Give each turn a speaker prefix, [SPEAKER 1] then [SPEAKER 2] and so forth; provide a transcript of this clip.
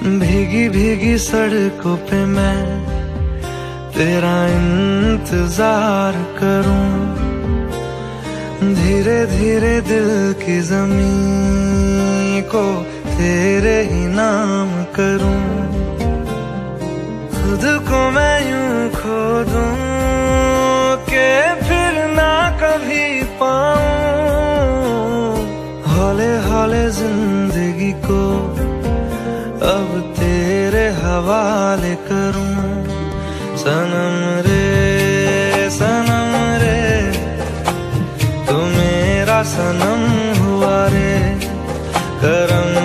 [SPEAKER 1] भीगी भीगी सड़कों पे मैं तेरा इंतजार करूं, धीरे धीरे दिल की ज़मीं को तेरे ही नाम करूं। खुद को मैं यूं खो दूं कि फिर ना कभी पाऊं, हौले हौले जिंदगी को अब तेरे हवाले करूं। सनम रे तू मेरा सनम हुआ रे, करम